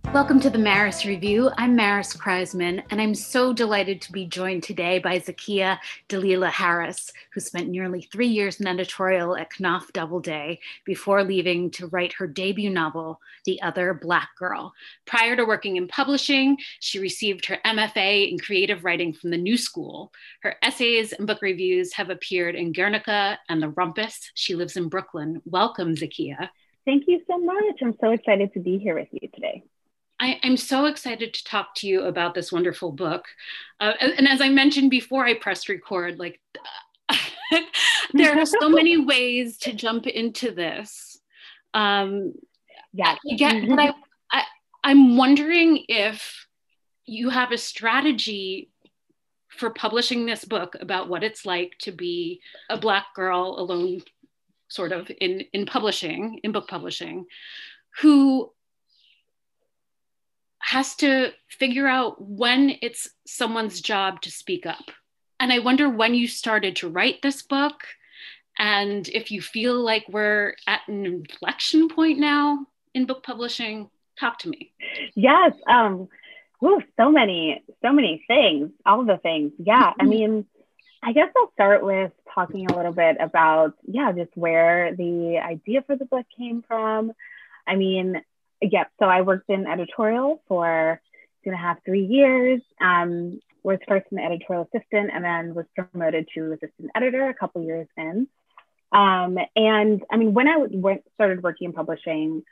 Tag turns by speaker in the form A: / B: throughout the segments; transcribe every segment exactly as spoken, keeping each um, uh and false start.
A: Welcome to the Maris Review. I'm Maris Kreisman, and I'm so delighted to be joined today by Zakiya Dalila Harris, who spent nearly three years in editorial at Knopf Doubleday before leaving to write her debut novel, The Other Black Girl. Prior to working in publishing, she received her M F A in creative writing from the New School. Her essays and book reviews have appeared in Guernica and The Rumpus. She lives in Brooklyn. Welcome, Zakiya.
B: Thank you so much. I'm so excited to be here with you today.
A: I, I'm so excited to talk to you about this wonderful book. Uh, and as I mentioned before I pressed record, like there are so many ways to jump into this. Um,
B: yeah,
A: I get, but I, I, I'm wondering if you have a strategy for publishing this book about what it's like to be a Black girl alone, sort of in, in publishing, in book publishing, who has to figure out when it's someone's job to speak up. And I wonder when you started to write this book, and if you feel like we're at an inflection point now in book publishing. Talk to me.
B: Yes. Um, ooh, so many, so many things, all the things. Yeah. I mean, I guess I'll start with talking a little bit about, yeah, just where the idea for the book came from. I mean, yeah, so I worked in editorial for two and a half, three years. Um, was first an editorial assistant and then was promoted to assistant editor a couple years in. Um, and I mean, when I went, started working in publishing,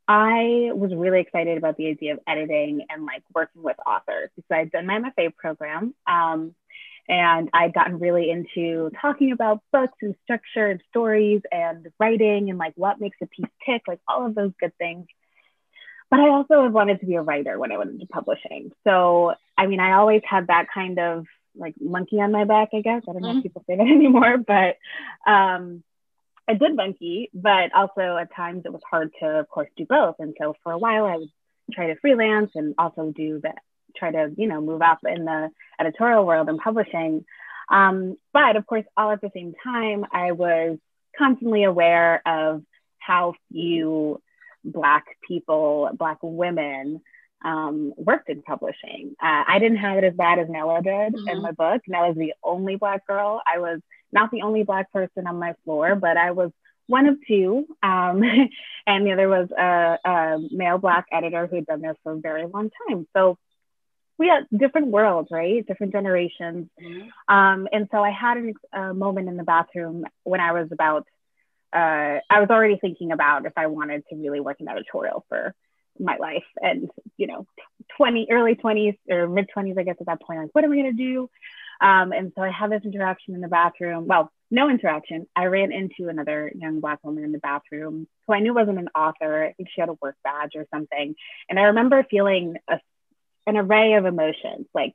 B: I was really excited about the idea of editing and like working with authors. So I'd done my M F A program um, and I'd gotten really into talking about books and structure and stories and writing and like what makes a piece tick, like all of those good things. But I also wanted to be a writer when I went into publishing. So, I mean, I always had that kind of like monkey on my back, I guess. I don't know mm-hmm. if people say that anymore, but um, I did monkey, but also at times it was hard to, of course, do both. And so for a while I would try to freelance and also do that, try to, you know, move up in the editorial world and publishing. Um, but of course, all at the same time, I was constantly aware of how few Black people, Black women um, worked in publishing. Uh, I didn't have it as bad as Nella did mm-hmm. in my book. Nella's the only Black girl. I was not the only Black person on my floor, but I was one of two. Um, and the other was a, a male Black editor who had been there for a very long time. So we had different worlds, right? Different generations. Mm-hmm. Um, and so I had an, a moment in the bathroom when I was about Uh, I was already thinking about if I wanted to really work in editorial for my life and, you know, twenty, early twenties or mid twenties, I guess at that point, like, what am I going to do? Um, and so I had this interaction in the bathroom. Well, no interaction. I ran into another young Black woman in the bathroom who I knew wasn't an author. I think she had a work badge or something. And I remember feeling a, an array of emotions, like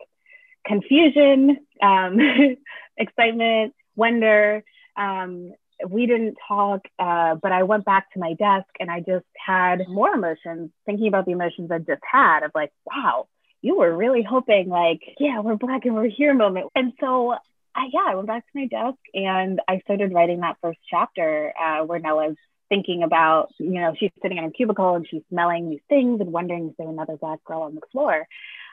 B: confusion, um, excitement, wonder, um, we didn't talk, uh, but I went back to my desk and I just had more emotions, thinking about the emotions I just had of like, wow, you were really hoping like, yeah, we're Black and we're here moment. And so, I, yeah, I went back to my desk and I started writing that first chapter uh, where Nella's thinking about, you know, she's sitting in a cubicle and she's smelling these things and wondering if there's another Black girl on the floor.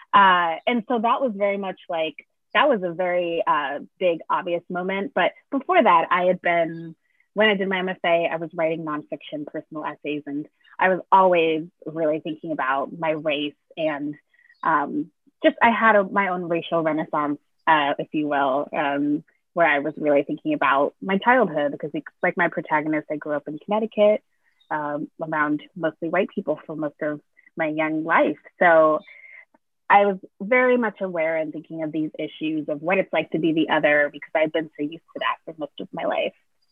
B: Uh, and so that was very much like, that was a very uh, big, obvious moment. But before that, I had been, when I did my M F A, I was writing nonfiction personal essays. And I was always really thinking about my race and um, just, I had a, my own racial renaissance, uh, if you will, um, where I was really thinking about my childhood because it's like my protagonist, I grew up in Connecticut um, around mostly white people for most of my young life. So I was very much aware and thinking of these issues of what it's like to be the other because I've been so used to that for most of my life.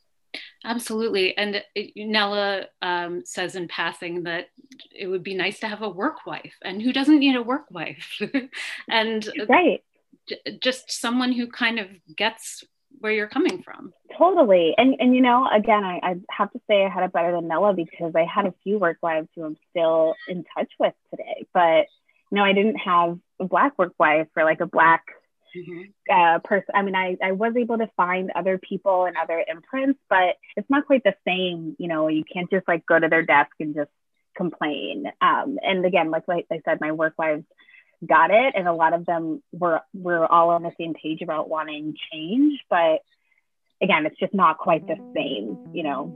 A: Absolutely. And Nella um, says in passing that it would be nice to have a work wife, and who doesn't need a work wife? And
B: right.
A: j- just someone who kind of gets where you're coming from.
B: Totally. And, and you know, again, I, I have to say I had it better than Nella because I had a few work wives who I'm still in touch with today, but no, I didn't have a Black work wife or like a Black mm-hmm. uh, person. I mean, I, I was able to find other people and other imprints, but it's not quite the same. You know, you can't just like go to their desk and just complain. Um, and again, like, like I said, my work wives got it, and a lot of them were were all on the same page about wanting change. But again, it's just not quite the same, you know.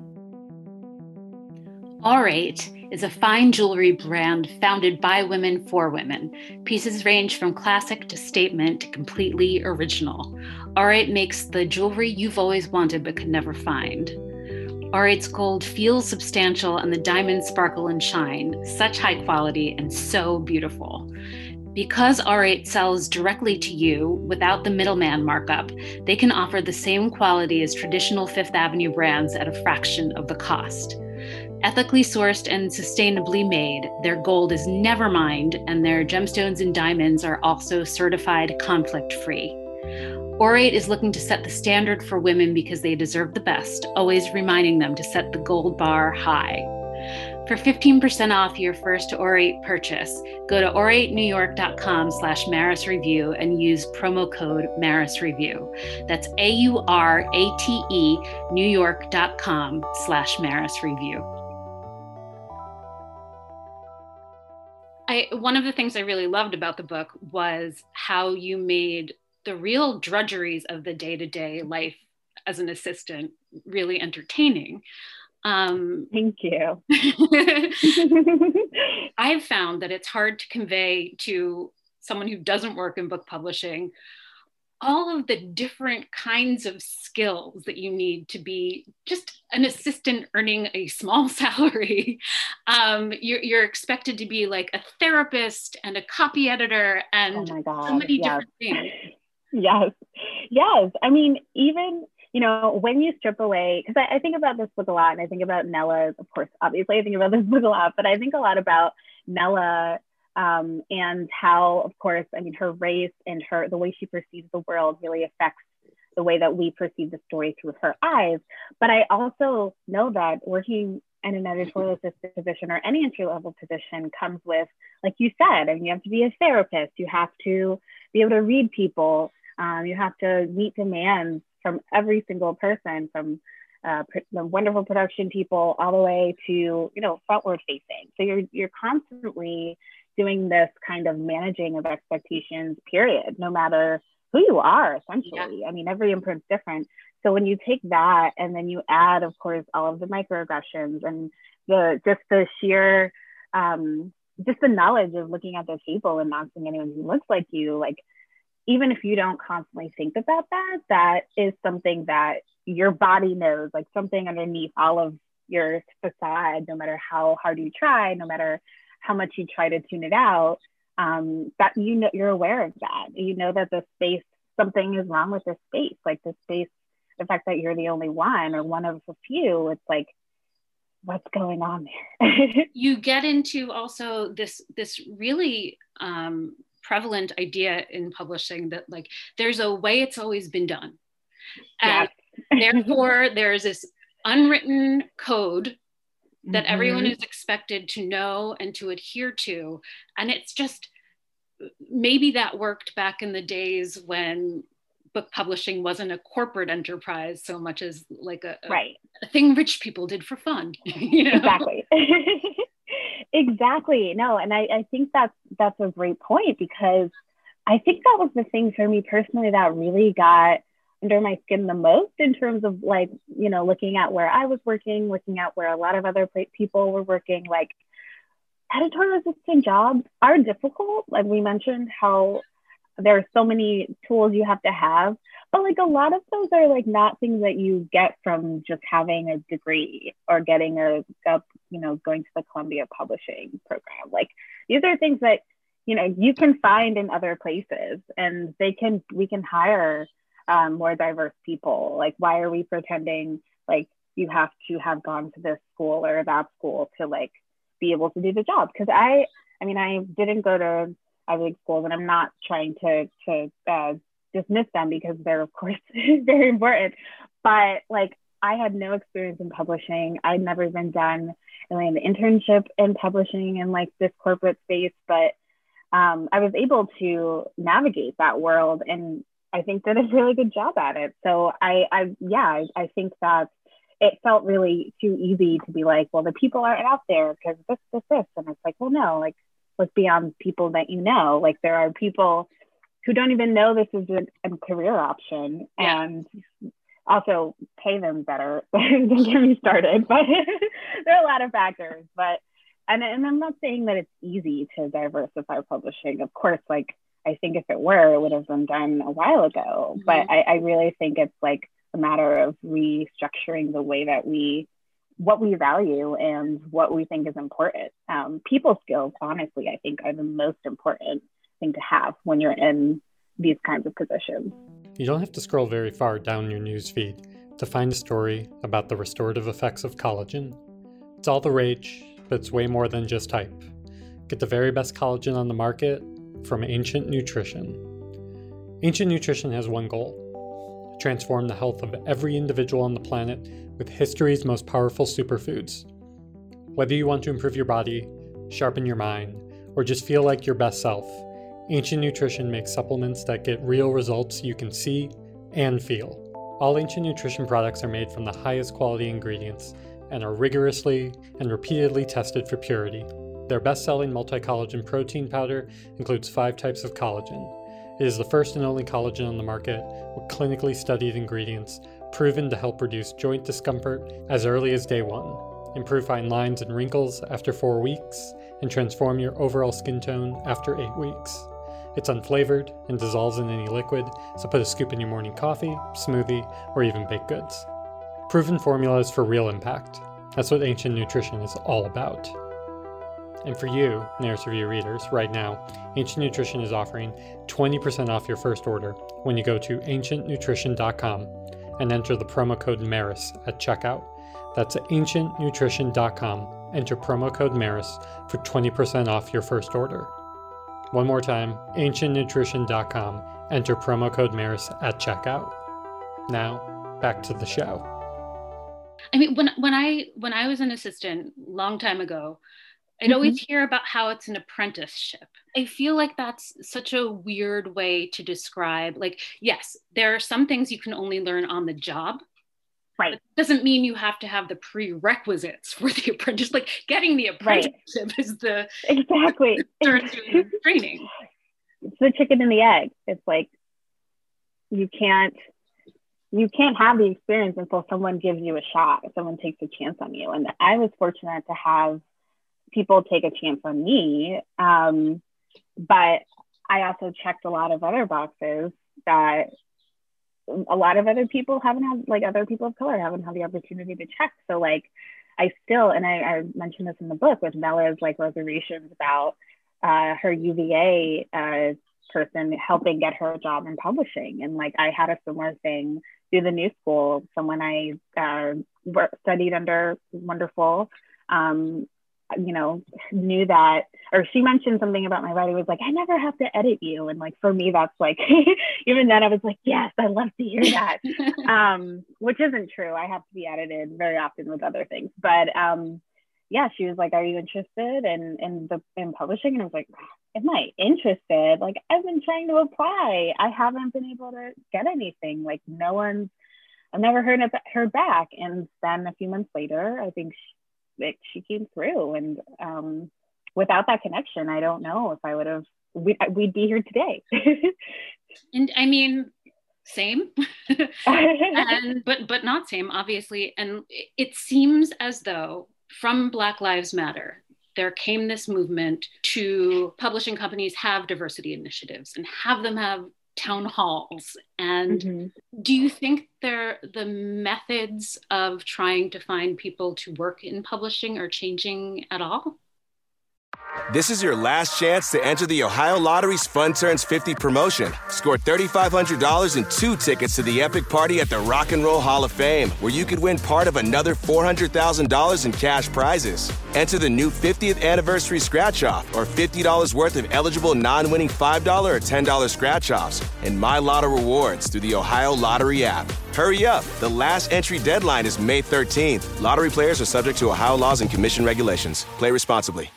A: Aurate is a fine jewelry brand founded by women for women. Pieces range from classic to statement to completely original. Aurate makes the jewelry you've always wanted but could never find. Aurate's gold feels substantial and the diamonds sparkle and shine. Such high quality and so beautiful. Because Aurate sells directly to you without the middleman markup, they can offer the same quality as traditional Fifth Avenue brands at a fraction of the cost. Ethically sourced and sustainably made, their gold is never mined, and their gemstones and diamonds are also certified conflict-free. Aurate is looking to set the standard for women because they deserve the best, always reminding them to set the gold bar high. For fifteen percent off your first Aurate purchase, go to auratenewyork.com slash Maris Review and use promo code Maris Review. That's A-U-R-A-T-E newyork.com slash Maris Review. I, one of the things I really loved about the book was how you made the real drudgeries of the day-to-day life as an assistant really entertaining. Um,
B: Thank you.
A: I've found that it's hard to convey to someone who doesn't work in book publishing all of the different kinds of skills that you need to be just an assistant earning a small salary. Um, you're, you're expected to be like a therapist and a copy editor and
B: oh my God,
A: so many
B: yes.
A: different things.
B: Yes, yes. I mean, even, you know, when you strip away, because I, I think about this book a lot, and I think about Nella, of course, obviously I think about this book a lot, but I think a lot about Nella um, and how, of course, I mean, her race and her, the way she perceives the world really affects the way that we perceive the story through her eyes. But I also know that working in an editorial assistant position or any entry level position comes with, like you said, I mean, you have to be a therapist, you have to be able to read people, um, you have to meet demands from every single person, from uh, the wonderful production people all the way to, you know, frontward facing. So you're you're constantly doing this kind of managing of expectations, period, no matter who you are, essentially. Yeah. I mean, every imprint's different. So when you take that and then you add, of course, all of the microaggressions and the just the sheer, um, just the knowledge of looking at those people and not seeing anyone who looks like you, like, even if you don't constantly think about that, that is something that your body knows, like something underneath all of your facade, no matter how hard you try, no matter how much you try to tune it out, um, that you know, you're aware of that. You know that the space, something is wrong with this space, like the space, the fact that you're the only one or one of a few, it's like, what's going on there?
A: You get into also this, this really, um, prevalent idea in publishing that like there's a way it's always been done, and yes. Therefore there's this unwritten code that mm-hmm. everyone is expected to know and to adhere to, and it's just, maybe that worked back in the days when book publishing wasn't a corporate enterprise so much as like a,
B: right.
A: a, a thing rich people did for fun. You know?
B: Exactly. Exactly. No, and I, I think that's that's a great point, because I think that was the thing for me personally that really got under my skin the most in terms of, like, you know, looking at where I was working, looking at where a lot of other people were working. Like, editorial assistant jobs are difficult. Like we mentioned, how there are so many tools you have to have, but like a lot of those are like not things that you get from just having a degree or getting a, a you know, going to the Columbia Publishing program. Like, these are things that, you know, you can find in other places, and they can, we can hire um, more diverse people. Like, why are we pretending like you have to have gone to this school or that school to like be able to do the job? Because I, I mean, I didn't go to Ivy League schools, and I'm not trying to to uh, dismiss them, because they're of course very important. But like, I had no experience in publishing. I'd never even done really an internship in publishing in like this corporate space, but um, I was able to navigate that world, and I think did a really good job at it. So I, I yeah, I, I think that it felt really too easy to be like, well, the people aren't out there because this, this, this. And it's like, well, no, like, look beyond people that you know. Like, there are people who don't even know this is a, a career option. Yeah. And also pay them better. Don't get me started, but there are a lot of factors. But and, and I'm not saying that it's easy to diversify publishing. Of course, like, I think if it were, it would have been done a while ago. Mm-hmm. But I, I really think it's like a matter of restructuring the way that we, what we value and what we think is important. Um, people skills, honestly, I think are the most important thing to have when you're in these kinds of positions.
C: You don't have to scroll very far down your newsfeed to find a story about the restorative effects of collagen. It's all the rage, but it's way more than just hype. Get the very best collagen on the market from Ancient Nutrition. Ancient Nutrition has one goal: transform the health of every individual on the planet with history's most powerful superfoods. Whether you want to improve your body, sharpen your mind, or just feel like your best self, Ancient Nutrition makes supplements that get real results you can see and feel. All Ancient Nutrition products are made from the highest quality ingredients and are rigorously and repeatedly tested for purity. Their best-selling multi-collagen protein powder includes five types of collagen. It is the first and only collagen on the market with clinically studied ingredients proven to help reduce joint discomfort as early as day one, improve fine lines and wrinkles after four weeks, and transform your overall skin tone after eight weeks. It's unflavored and dissolves in any liquid, so put a scoop in your morning coffee, smoothie, or even baked goods. Proven formulas for real impact. That's what Ancient Nutrition is all about. And for you, Narrative Review readers, right now, Ancient Nutrition is offering twenty percent off your first order when you go to ancient nutrition dot com and enter the promo code Maris at checkout. That's ancient nutrition dot com. Enter promo code Maris for twenty percent off your first order. One more time, ancient nutrition dot com. Enter promo code Maris at checkout. Now, back to the show.
A: I mean, when when I when I was an assistant long time ago, I'd mm-hmm. always hear about how it's an apprenticeship. I feel like that's such a weird way to describe, like, yes, there are some things you can only learn on the job.
B: Right.
A: It doesn't mean you have to have the prerequisites for the apprentice. Like, getting the apprenticeship right. is the
B: exactly
A: the training.
B: It's the chicken and the egg. It's like you can't you can't have the experience until someone gives you a shot, if someone takes a chance on you. And I was fortunate to have people take a chance on me, um, but I also checked a lot of other boxes that a lot of other people haven't had, like other people of color haven't had the opportunity to check. So like, I still, and I, I mentioned this in the book with Mella's like reservations about uh, her U V A uh, person helping get her a job in publishing. And like, I had a similar thing through the New School. Someone I uh, studied under, wonderful, um, you know, knew that, or she mentioned something about my writing, was like, I never have to edit you. And like, for me, that's like, even then I was like, yes, I love to hear that. um, which isn't true. I have to be edited very often with other things. But um, yeah, she was like, are you interested in, in the, in publishing? And I was like, am I interested? Like, I've been trying to apply. I haven't been able to get anything. Like, no one's, I've never heard it, heard back. And then a few months later, I think she, It, she came through, and um, without that connection, I don't know if I would have, we'd, we'd be here today.
A: And I mean, same, and, but, but not same, obviously. And it seems as though from Black Lives Matter, there came this movement to publishing companies have diversity initiatives and have them have town halls. And mm-hmm. do you think they're, the methods of trying to find people to work in publishing are changing at all?
D: This is your last chance to enter the Ohio Lottery's Fun Turns fifty promotion. Score three thousand five hundred dollars and two tickets to the epic party at the Rock and Roll Hall of Fame, where you could win part of another four hundred thousand dollars in cash prizes. Enter the new fiftieth anniversary scratch-off or fifty dollars worth of eligible non-winning five dollars or ten dollars scratch-offs and My Lotto rewards through the Ohio Lottery app. Hurry up. The last entry deadline is May thirteenth. Lottery players are subject to Ohio laws and commission regulations. Play responsibly.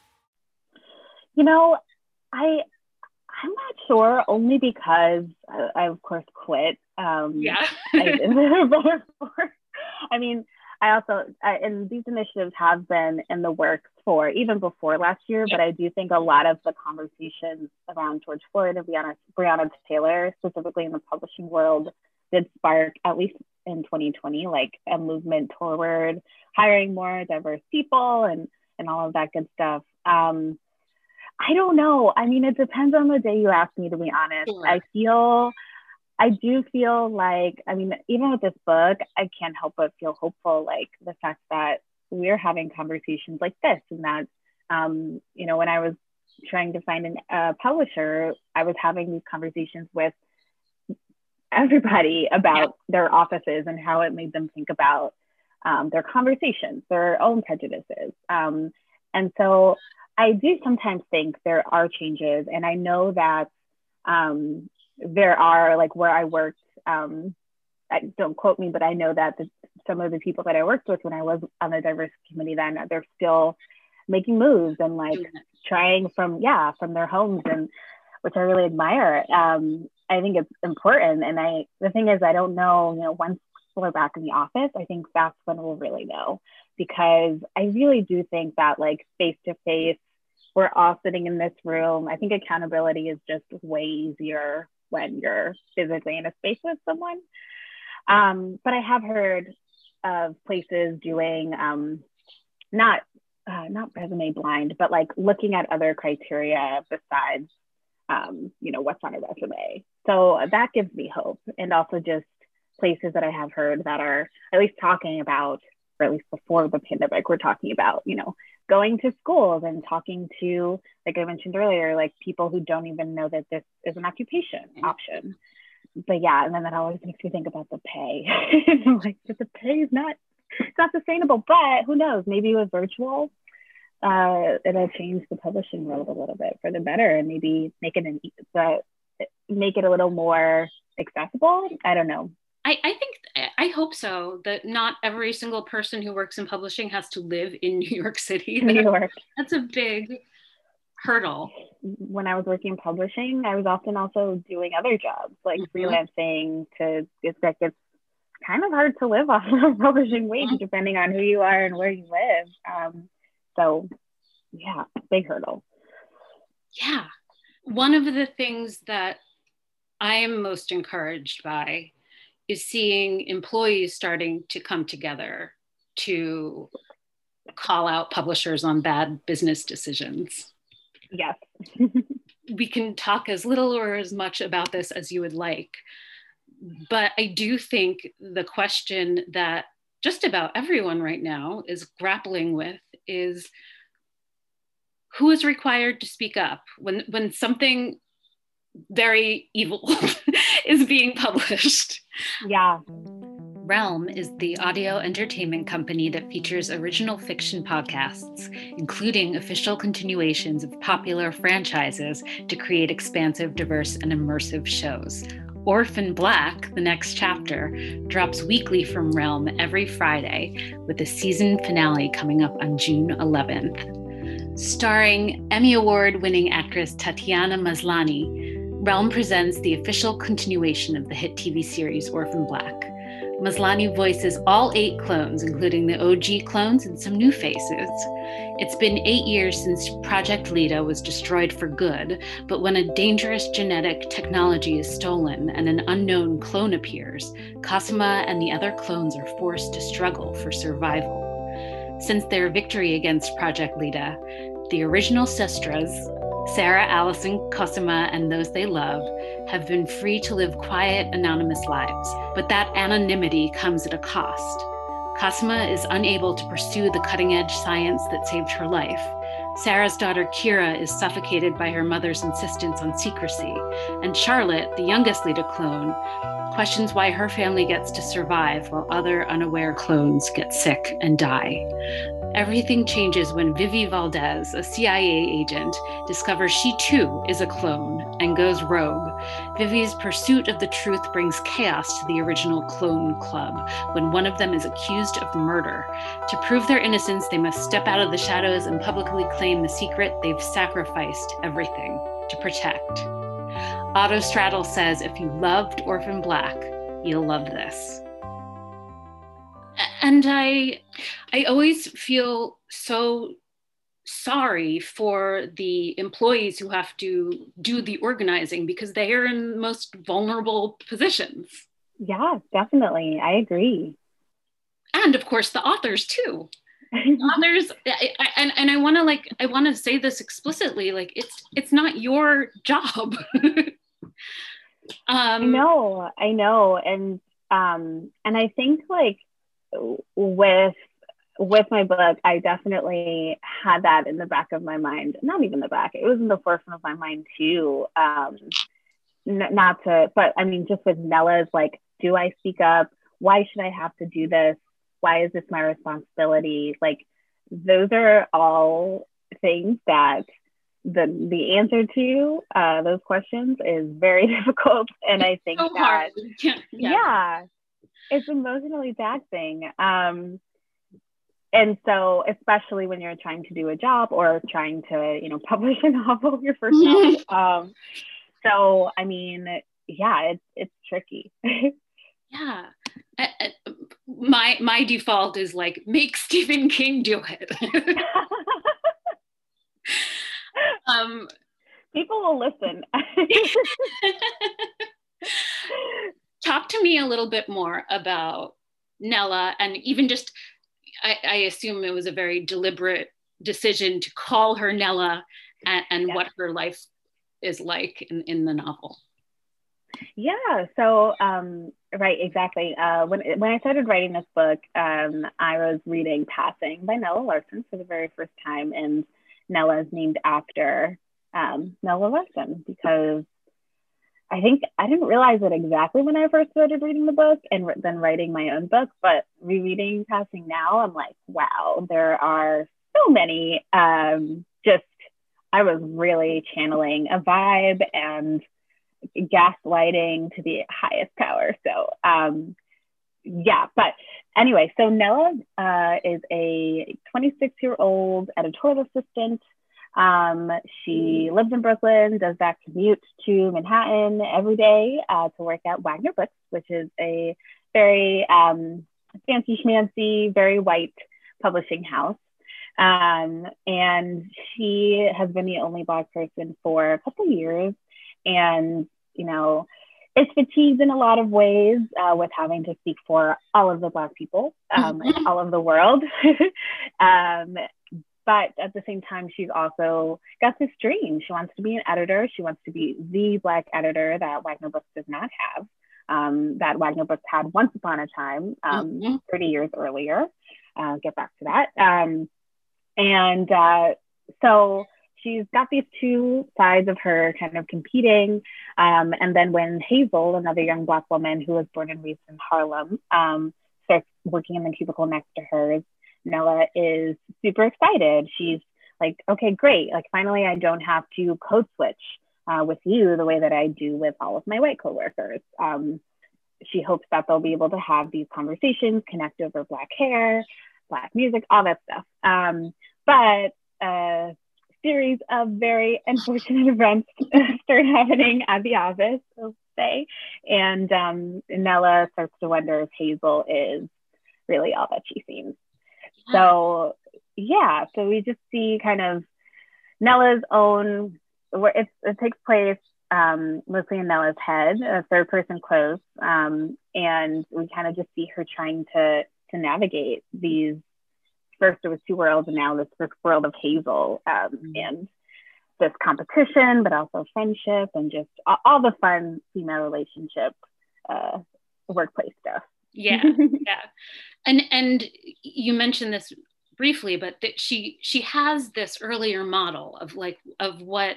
B: You know, I, I'm not sure, only because I, I of course, quit. Um,
A: yeah.
B: I, I mean, I also, I, and these initiatives have been in the works for even before last year, but I do think a lot of the conversations around George Floyd and Breonna, Breonna Taylor, specifically in the publishing world, did spark, at least in twenty twenty, like a movement toward hiring more diverse people and, and all of that good stuff. Um, I don't know. I mean, it depends on the day you ask me, to be honest. Sure. I feel, I do feel like, I mean, even with this book, I can't help but feel hopeful, like the fact that we're having conversations like this, and that, um, you know, when I was trying to find a uh, publisher, I was having these conversations with everybody about yeah. their offices and how it made them think about um, their conversations, their own prejudices. Um, and so I do sometimes think there are changes, and I know that um, there are, like where I worked, um, I, don't quote me, but I know that the, some of the people that I worked with when I was on the diversity committee then, they're still making moves and like trying from, yeah, from their homes, and which I really admire. Um, I think it's important. And I, the thing is, I don't know, you know, once people are back in the office, I think that's when we'll really know, because I really do think that like face to face, we're all sitting in this room. I think accountability is just way easier when you're physically in a space with someone. Um, but I have heard of places doing um, not uh, not resume blind, but like looking at other criteria besides, um, you know, what's on a resume. So that gives me hope. And also just places that I have heard that are at least talking about, or at least before the pandemic, we're talking about, you know, going to schools and talking to, like I mentioned earlier, like people who don't even know that this is an occupation option. But yeah, and then that always makes me think about the pay. Like, but the pay is not, it's not sustainable, but who knows, maybe with virtual, uh, it'll change the publishing world a little bit for the better, and maybe make it, an, uh, make it a little more accessible. I don't know.
A: I, I think, I hope so, that not every single person who works in publishing has to live in New York City.
B: New York.
A: That's a big hurdle.
B: When I was working in publishing, I was often also doing other jobs, like mm-hmm. freelancing to, it's like, it's kind of hard to live off of a publishing wage, mm-hmm. depending on who you are and where you live. Um, so yeah, big hurdle.
A: Yeah. One of the things that I am most encouraged by is seeing employees starting to come together to call out publishers on bad business decisions.
B: Yes.
A: We can talk as little or as much about this as you would like, but I do think the question that just about everyone right now is grappling with is, who is required to speak up when, when something very evil is being published?
B: Yeah.
A: Realm is the audio entertainment company that features original fiction podcasts, including official continuations of popular franchises to create expansive, diverse, and immersive shows. Orphan Black, the next chapter, drops weekly from Realm every Friday, with the season finale coming up on June eleventh. Starring Emmy Award-winning actress Tatiana Maslany, Realm presents the official continuation of the hit T V series Orphan Black. Maslany voices all eight clones, including the O G clones and some new faces. It's been eight years since Project Leda was destroyed for good, but when a dangerous genetic technology is stolen and an unknown clone appears, Cosima and the other clones are forced to struggle for survival. Since their victory against Project Leda, the original Sistras, Sarah, Allison, Cosima, and those they love, have been free to live quiet, anonymous lives. But that anonymity comes at a cost. Cosima is unable to pursue the cutting-edge science that saved her life. Sarah's daughter, Kira, is suffocated by her mother's insistence on secrecy. And Charlotte, the youngest Leda clone, questions why her family gets to survive while other unaware clones get sick and die. Everything changes when Vivi Valdez, a C I A agent, discovers she too is a clone and goes rogue. Vivi's pursuit of the truth brings chaos to the original clone club when one of them is accused of murder. To prove their innocence, they must step out of the shadows and publicly claim the secret they've sacrificed everything to protect. Otto Straddle says, if you loved Orphan Black, you'll love this. And I, I always feel so sorry for the employees who have to do the organizing because they are in the most vulnerable positions.
B: Yeah, definitely. I agree.
A: And of course, the authors too. Authors, I, I, and and I want to like I want to say this explicitly. Like it's it's not your job. um,
B: I know, I know, and um, and I think like with with my book, I definitely had that in the back of my mind. Not even the back; it was in the forefront of my mind too. Um, n- not to, but I mean, just with Nella's like, do I speak up? Why should I have to do this? Why is this my responsibility? Like, those are all things that the the answer to uh, those questions is very difficult. And I think
A: so
B: that,
A: yeah.
B: yeah, it's emotionally taxing. Um, and so, especially when you're trying to do a job or trying to, you know, publish a novel, your first novel. Um, so, I mean, yeah, it's it's tricky.
A: Yeah. I, I, my my default is like, make Stephen King do it. um,
B: People will listen.
A: Talk to me a little bit more about Nella, and even just, I, I assume it was a very deliberate decision to call her Nella, and, and yeah. what her life is like in, in the novel.
B: Yeah, so um, right, exactly. Uh, when when I started writing this book, um, I was reading Passing by Nella Larsen for the very first time, and Nella is named after um, Nella Larsen because I think I didn't realize it exactly when I first started reading the book and then writing my own book, but rereading Passing now, I'm like, wow, there are so many. Um, just I was really channeling a vibe and gaslighting to the highest power. So um, yeah, but anyway, so Nella uh, is a twenty-six year old editorial assistant. Um, she lives in Brooklyn, does that commute to Manhattan every day uh, to work at Wagner Books, which is a very um, fancy schmancy, very white publishing house. Um, and she has been the only Black person for a couple years, and you know, is fatigued in a lot of ways uh, with having to speak for all of the Black people um, and all of the world. um, but at the same time, she's also got this dream. She wants to be an editor. She wants to be the Black editor that Wagner Books does not have, um, that Wagner Books had once upon a time, um, mm-hmm. thirty years earlier. Uh, get back to that. Um, and uh, so she's got these two sides of her kind of competing. Um, and then when Hazel, another young Black woman who was born and raised in Harlem, um, starts working in the cubicle next to hers, Nella is super excited. She's like, okay, great. Like, finally, I don't have to code switch uh, with you the way that I do with all of my white coworkers. Um, she hopes that they'll be able to have these conversations, connect over Black hair, Black music, all that stuff. Um, but uh, series of very unfortunate events start happening at the office, I'll say. And um, Nella starts to wonder if Hazel is really all that she seems. Yeah. So, yeah, so we just see kind of Nella's own, where it, it takes place um, mostly in Nella's head, a third person close. Um, and we kind of just see her trying to, to navigate these. First there was two worlds, and now this, this world of Hazel, um, mm-hmm. and this competition, but also friendship and just all, all the fun female relationship, uh, workplace stuff.
A: Yeah, yeah, and and you mentioned this briefly, but that she she has this earlier model of like of what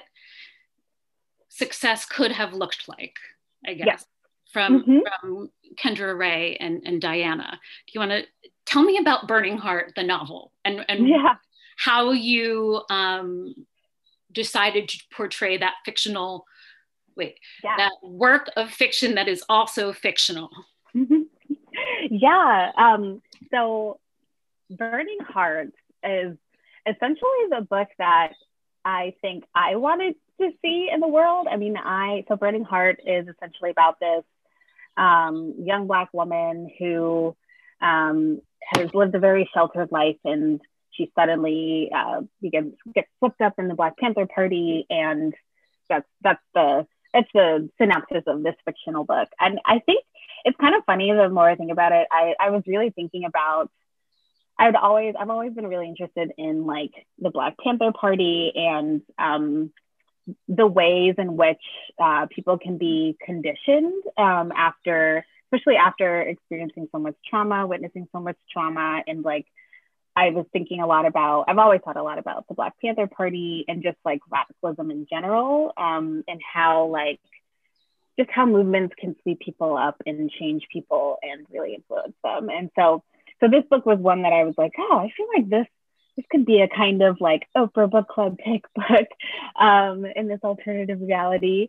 A: success could have looked like, I guess, yeah. from mm-hmm. from Kendra Rae and and Diana. Do you want to tell me about Burning Heart, the novel, and, and
B: yeah.
A: how you um, decided to portray that fictional, wait, yeah. that work of fiction that is also fictional?
B: yeah. Um, so Burning Heart is essentially the book that I think I wanted to see in the world. I mean, I, so Burning Heart is essentially about this um, young Black woman who um, has lived a very sheltered life, and she suddenly uh, begins gets swept up in the Black Panther Party, and that's that's the that's the synopsis of this fictional book. And I think it's kind of funny the more I think about it. I, I was really thinking about I'd always I've always been really interested in like the Black Panther Party and um, the ways in which uh, people can be conditioned um, after, especially after experiencing so much trauma, witnessing so much trauma. And like, I was thinking a lot about, I've always thought a lot about the Black Panther Party and just like radicalism in general, um, and how like, just how movements can sweep people up and change people and really influence them. And so, so this book was one that I was like, oh, I feel like this this could be a kind of like Oprah Book Club pick book um, in this alternative reality.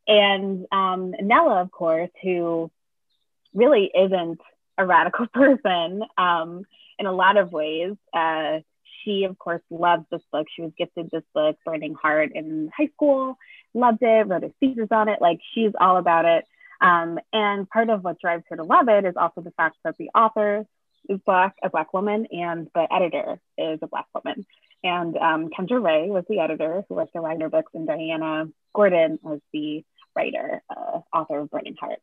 B: And um, Nella, of course, who really isn't a radical person um, in a lot of ways. Uh, she, of course, loves this book. She was gifted this book, Burning Heart, in high school, loved it, wrote a thesis on it. Like, she's all about it. Um, and part of what drives her to love it is also the fact that the author is Black, a Black woman, and the editor is a Black woman. And um, Kendra Ray was the editor who was the writer books, and Diana Gordon was the writer, uh, author of Burning Heart.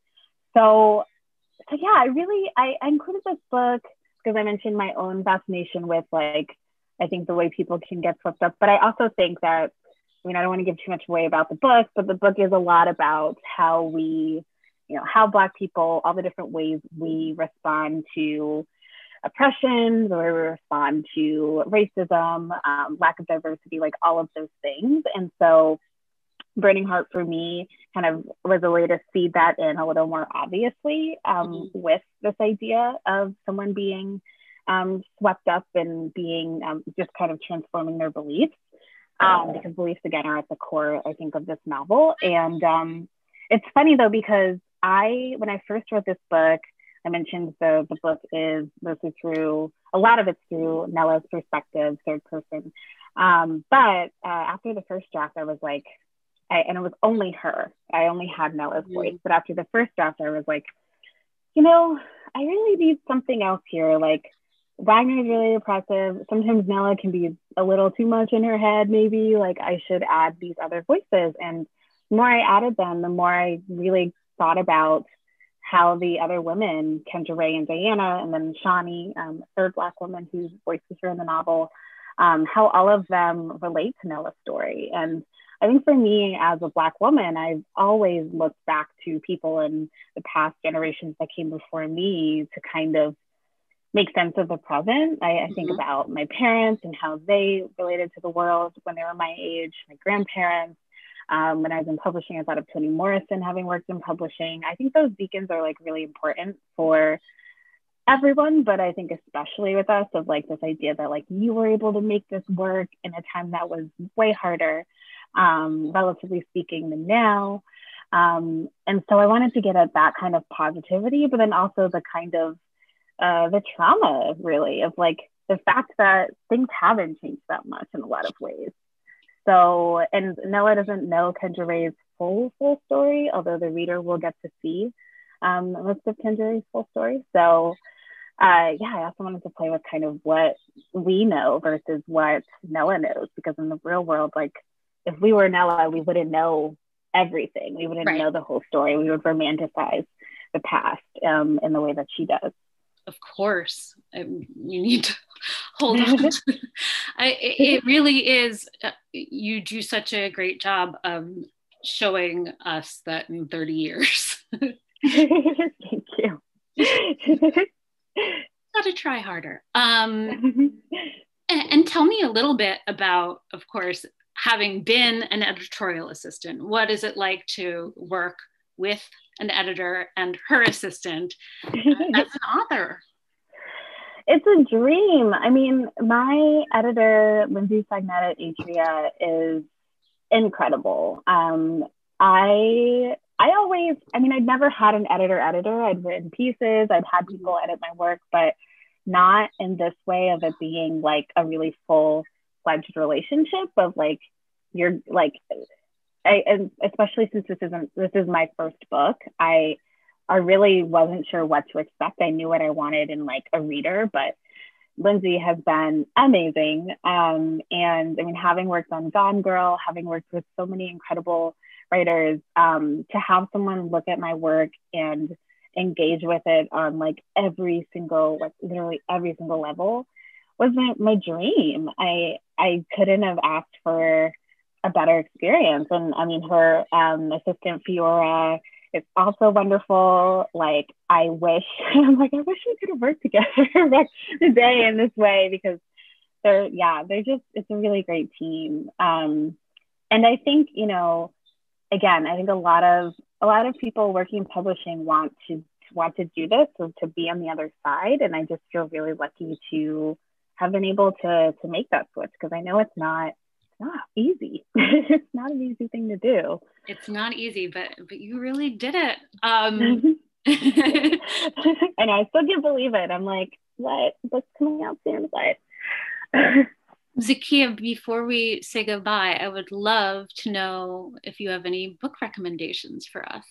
B: So, so yeah, I really, I, I included this book because I mentioned my own fascination with like, I think the way people can get swept up. But I also think that, I mean, I don't want to give too much away about the book, but the book is a lot about how we, you know, how Black people, all the different ways we respond to oppression, the way we respond to racism, um, lack of diversity, like all of those things. And so Burning Heart for me kind of was a way to feed that in a little more obviously um, mm-hmm. with this idea of someone being um, swept up and being um, just kind of transforming their beliefs, um, because beliefs, again, are at the core, I think, of this novel. And um, it's funny, though, because I, when I first wrote this book, I mentioned the, the book is mostly through, a lot of it's through Nella's perspective, third person. Um, but uh, after the first draft, I was like, I, and it was only her. I only had Nella's mm-hmm. voice. But after the first draft, I was like, you know, I really need something else here. Like, Wagner is really oppressive. Sometimes Nella can be a little too much in her head, maybe. Like, I should add these other voices. And the more I added them, the more I really thought about how the other women, Kendra Ray and Diana, and then Shani, um, third Black woman who voices her in the novel, um, how all of them relate to Nella's story. And I think for me as a Black woman, I've always looked back to people in the past generations that came before me to kind of make sense of the present. I, I mm-hmm. think about my parents and how they related to the world when they were my age, my grandparents. Um, when I was in publishing, I thought of Toni Morrison having worked in publishing. I think those beacons are like really important for everyone, but I think especially with us, of like this idea that like you were able to make this work in a time that was way harder, um, relatively speaking, than now. Um, and so I wanted to get at that kind of positivity, but then also the kind of uh, the trauma, really, of like the fact that things haven't changed that much in a lot of ways. So, and Nella doesn't know Kendra Ray's full, full story, although the reader will get to see um, most of Kendra Ray's full story. So, uh, yeah, I also wanted to play with kind of what we know versus what Nella knows, because in the real world, like, if we were Nella, we wouldn't know everything. We wouldn't right. know the whole story. We would romanticize the past um, in the way that she does.
A: Of course, um, you need to hold on. To, I, it really is. Uh, you do such a great job of showing us that in thirty years.
B: Thank you.
A: Got to try harder. Um, and, and tell me a little bit about, of course, having been an editorial assistant. What is it like to work with an editor and her assistant uh, as an author?
B: It's a dream. I mean, my editor, Lindsay Sagnette at Atria, is incredible. Um, I I always, I mean, I'd never had an editor editor. I'd written pieces, I'd had people edit my work, but not in this way of it being like a really full-fledged relationship of like, you're like, I, and especially since this isn't, this is my first book, I I really wasn't sure what to expect. I knew what I wanted in like a reader, but Lindsay has been amazing. Um, and I mean, having worked on Gone Girl, having worked with so many incredible writers, um, to have someone look at my work and engage with it on like every single, like literally every single level was my, my dream. I, I couldn't have asked for a better experience. And I mean, her um, assistant Fiora is also wonderful. Like, I wish, I'm like, I wish we could have worked together back today in this way, because they're, yeah, they're just, it's a really great team. Um, and I think, you know, again, I think a lot of, a lot of people working in publishing want to, want to do this, or to be on the other side. And I just feel really lucky to have been able to, to make that switch, because I know it's not, not easy. It's not an easy thing to do.
A: It's not easy, but but you really did it. Um,
B: and I still can't believe it. I'm like, what? What's coming out soon? But
A: Zakiya, before we say goodbye, I would love to know if you have any book recommendations for us.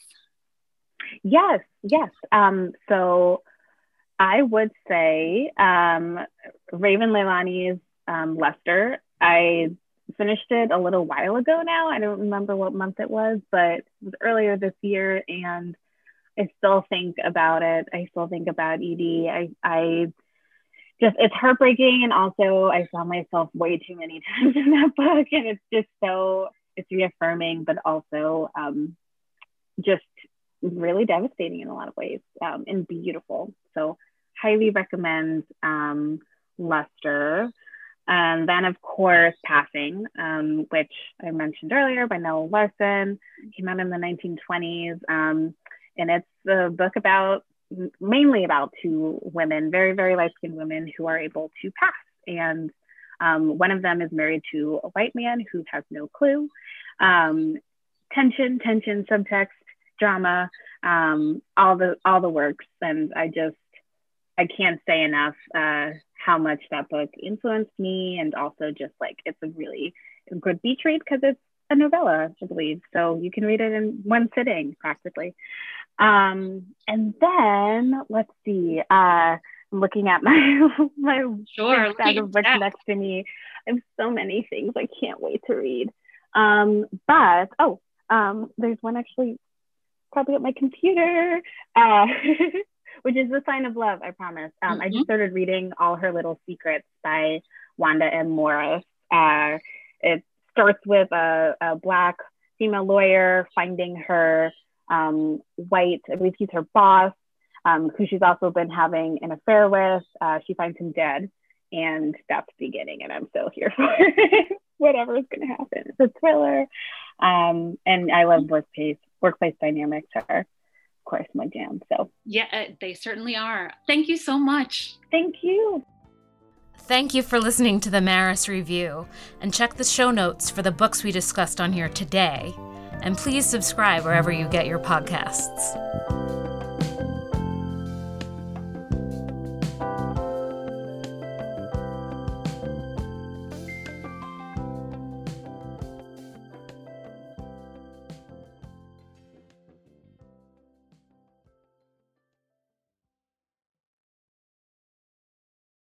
B: Yes, yes. Um, so I would say um, Raven Leilani's um, Lester. I finished it a little while ago now. I don't remember what month it was, but it was earlier this year, and I still think about it. I still think about Edie. I, I just, it's heartbreaking. And also I saw myself way too many times in that book, and it's just so, it's reaffirming, but also um, just really devastating in a lot of ways, um, and beautiful. So highly recommend um, Lester. And then, of course, Passing, um, which I mentioned earlier, by Nella Larsen, came out in the nineteen twenties. Um, and it's a book about, mainly about two women, very, very light-skinned women who are able to pass. And um, one of them is married to a white man who has no clue. Um, tension, tension, subtext, drama, um, all the all the works. And I just, I can't say enough uh, how much that book influenced me, and also just like, it's a really good beach read because it's a novella, I believe. So you can read it in one sitting practically. Um, and then let's see, uh, I'm looking at my, my
A: sure,
B: bag of books next to me. I have so many things I can't wait to read. Um, but, oh, um, there's one actually probably at my computer, uh, which is The Sign of Love, I promise. Um, mm-hmm. I just started reading All Her Little Secrets by Wanda M. Morris. Uh, it starts with a, a Black female lawyer finding her um, white, I believe he's her boss, um, who she's also been having an affair with. Uh, she finds him dead, and that's the beginning, and I'm so here for whatever is going to happen. It's a thriller, um, and I love workplace, workplace dynamics are, of course, my jam. So
A: yeah, they certainly are. Thank you so much.
B: Thank you.
E: Thank you for listening to the Maris Review, and check the show notes for the books we discussed on here today. And please subscribe wherever you get your podcasts.